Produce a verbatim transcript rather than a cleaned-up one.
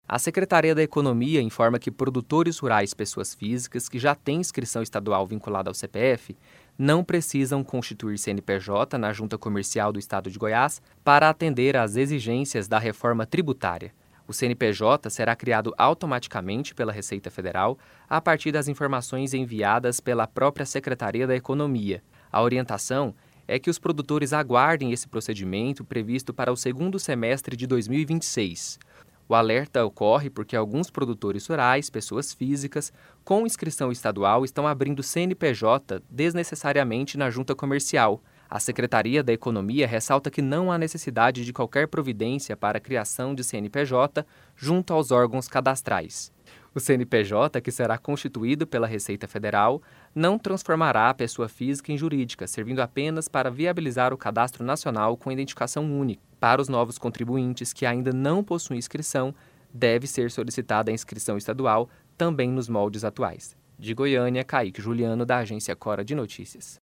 A Secretaria da Economia informa que produtores rurais pessoas físicas que já têm inscrição estadual vinculada ao C P F não precisam constituir C N P J na Junta Comercial do Estado de Goiás para atender às exigências da reforma tributária. O C N P J será criado automaticamente pela Receita Federal a partir das informações enviadas pela própria Secretaria da Economia. A orientação é que os produtores aguardem esse procedimento previsto para o segundo semestre de dois mil e vinte e seis. O alerta ocorre porque alguns produtores rurais, pessoas físicas, com inscrição estadual estão abrindo C N P J desnecessariamente na junta comercial. A Secretaria da Economia ressalta que não há necessidade de qualquer providência para a criação de C N P J junto aos órgãos cadastrais. O C N P J, que será constituído pela Receita Federal, não transformará a pessoa física em jurídica, servindo apenas para viabilizar o cadastro nacional com identificação única. Para os novos contribuintes que ainda não possuem inscrição, deve ser solicitada a inscrição estadual também nos moldes atuais. De Goiânia, Kaique Juliano, da Agência Cora de Notícias.